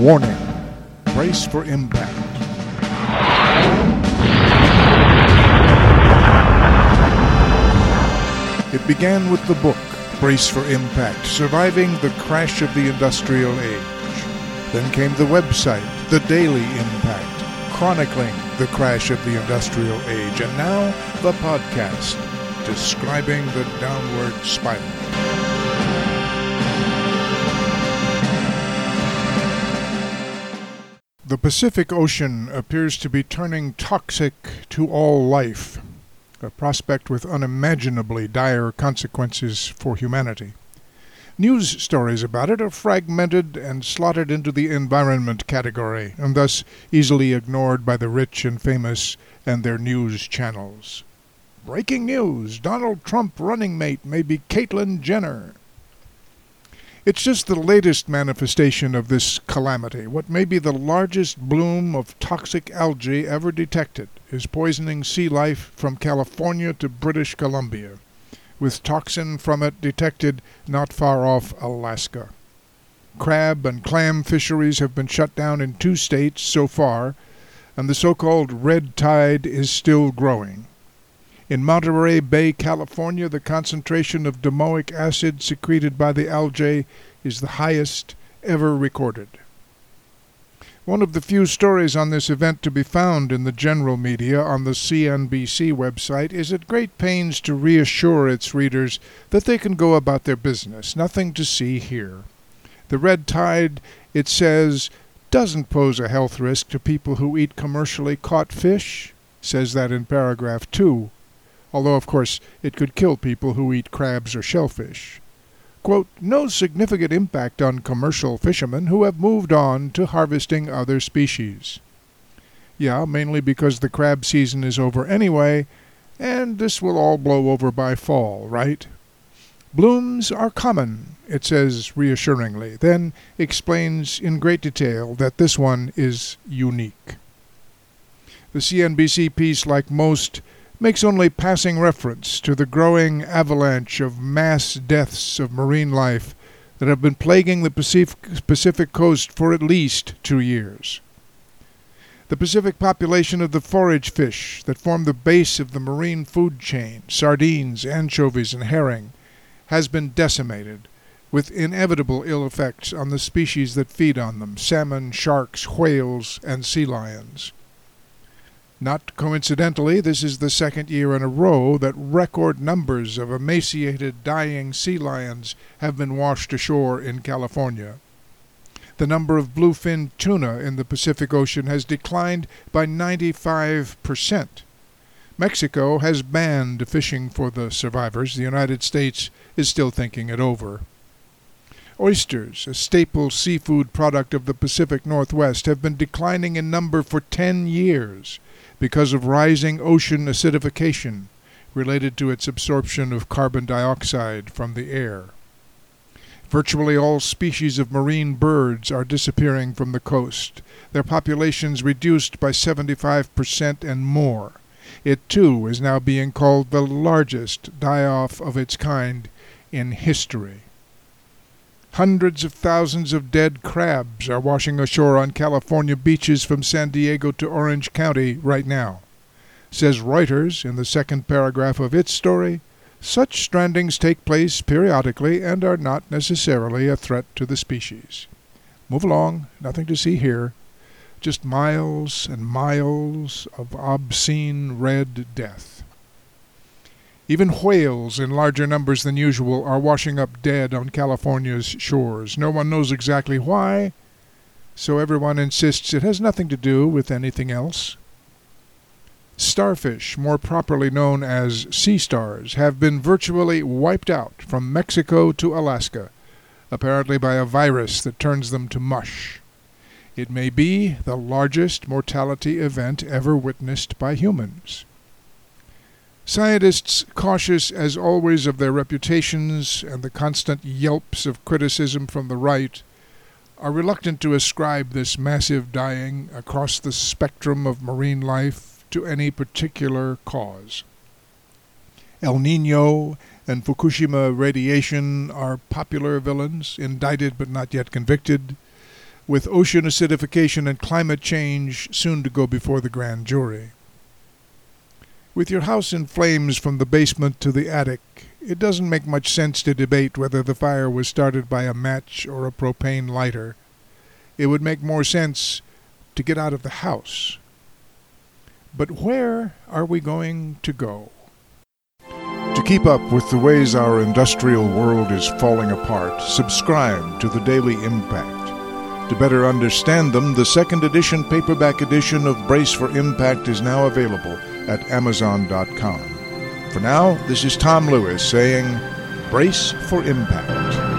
Warning. Brace for impact. It began with the book, Brace for Impact, Surviving the Crash of the Industrial Age. Then came the website, The Daily Impact, chronicling the crash of the Industrial Age. And now, the podcast, describing the downward spiral. The Pacific Ocean appears to be turning toxic to all life, a prospect with unimaginably dire consequences for humanity. News stories about it are fragmented and slotted into the environment category, and thus easily ignored by the rich and famous and their news channels. Breaking news! Donald Trump running mate may be Caitlyn Jenner. It's just the latest manifestation of this calamity. What may be the largest bloom of toxic algae ever detected is poisoning sea life from California to British Columbia, with toxin from it detected not far off Alaska. Crab and clam fisheries have been shut down in 2 states so far, and the so-called red tide is still growing. In Monterey Bay, California, the concentration of domoic acid secreted by the algae is the highest ever recorded. One of the few stories on this event to be found in the general media on the CNBC website is at great pains to reassure its readers that they can go about their business. Nothing to see here. The red tide, it says, doesn't pose a health risk to people who eat commercially caught fish, says that in paragraph 2. Although, of course, it could kill people who eat crabs or shellfish. Quote, no significant impact on commercial fishermen who have moved on to harvesting other species. Yeah, mainly because the crab season is over anyway, and this will all blow over by fall, right? Blooms are common, it says reassuringly, then explains in great detail that this one is unique. The CNBC piece, like most, makes only passing reference to the growing avalanche of mass deaths of marine life that have been plaguing the Pacific coast for at least 2 years. The Pacific population of the forage fish that form the base of the marine food chain, sardines, anchovies, and herring, has been decimated, with inevitable ill effects on the species that feed on them, salmon, sharks, whales, and sea lions. Not coincidentally, this is the 2nd year in a row that record numbers of emaciated, dying sea lions have been washed ashore in California. The number of bluefin tuna in the Pacific Ocean has declined by 95%. Mexico has banned fishing for the survivors. The United States is still thinking it over. Oysters, a staple seafood product of the Pacific Northwest, have been declining in number for 10 years. Because of rising ocean acidification related to its absorption of carbon dioxide from the air. Virtually all species of marine birds are disappearing from the coast, their populations reduced by 75% and more. It, too, is now being called the largest die-off of its kind in history. Hundreds of thousands of dead crabs are washing ashore on California beaches from San Diego to Orange County right now. Says Reuters in the 2nd paragraph of its story, such strandings take place periodically and are not necessarily a threat to the species. Move along, nothing to see here. Just miles and miles of obscene red death. Even whales in larger numbers than usual are washing up dead on California's shores. No one knows exactly why, so everyone insists it has nothing to do with anything else. Starfish, more properly known as sea stars, have been virtually wiped out from Mexico to Alaska, apparently by a virus that turns them to mush. It may be the largest mortality event ever witnessed by humans. Scientists, cautious as always of their reputations and the constant yelps of criticism from the right, are reluctant to ascribe this massive dying across the spectrum of marine life to any particular cause. El Niño and Fukushima radiation are popular villains, indicted but not yet convicted. with ocean acidification and climate change soon to go before the grand jury. With your house in flames from the basement to the attic, it doesn't make much sense to debate whether the fire was started by a match or a propane lighter. It would make more sense to get out of the house. But where are we going to go? To keep up with the ways our industrial world is falling apart, subscribe to the Daily Impact. To better understand them, the second edition paperback edition of Brace for Impact is now available at Amazon.com. For now, this is Tom Lewis saying, Brace for Impact.